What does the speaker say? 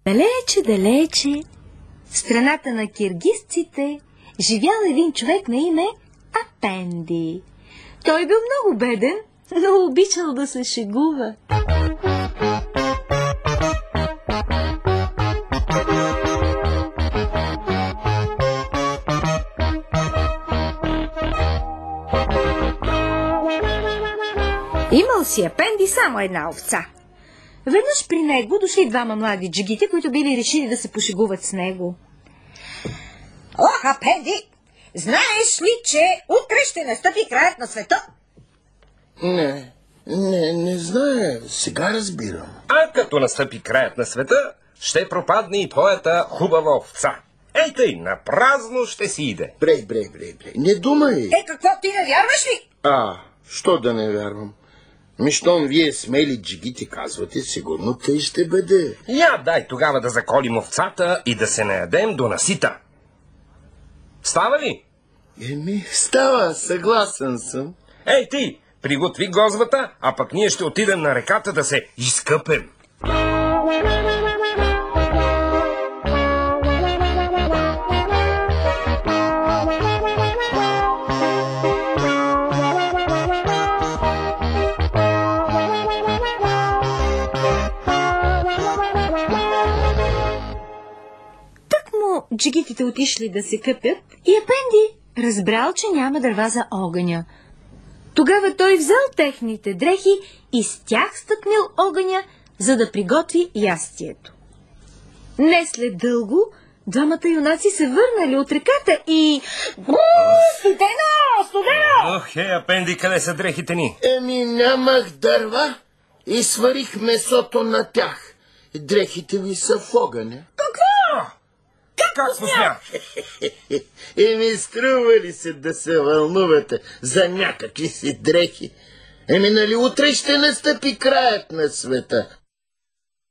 Далече, далече, в страната на киргизците, живял един човек на име Апенди. Той бил много беден, но обичал да се шегува. Имал си Апенди само една овца. Веднъж при него дошли двама млади джигити, които били решили да се пошегуват с него. Ох, Апенди, знаеш ли, че утре ще настъпи краят на света? Не зная. Сега разбирам. А като настъпи краят на света, ще пропадне и твоята хубава овца. Ей тъй, на празно ще си иде. Брей. Не думай. Какво, ти не вярваш ли? Що да не вярвам? Щом вие смели джигити казвате, сигурно тъй ще бъде. Дай тогава да заколим овцата и да се наядем до насита. Става ли? Става, съгласен съм. Ей ти, приготви гозвата, а пък ние ще отидем на реката да се изкъпем. Джигитите отишли да се къпят и Апенди разбрал, че няма дърва за огъня. Тогава той взел техните дрехи и с тях стъкнил огъня, за да приготви ястието. Не след дълго двамата юнаци се върнали от реката и... Студено! Апенди, къде са дрехите ни? Нямах дърва и сварих месото на тях. Дрехите ви са в огъня. Как посмя? Струва ли се да се вълнувате за някакви си дрехи? Нали утре ще настъпи краят на света?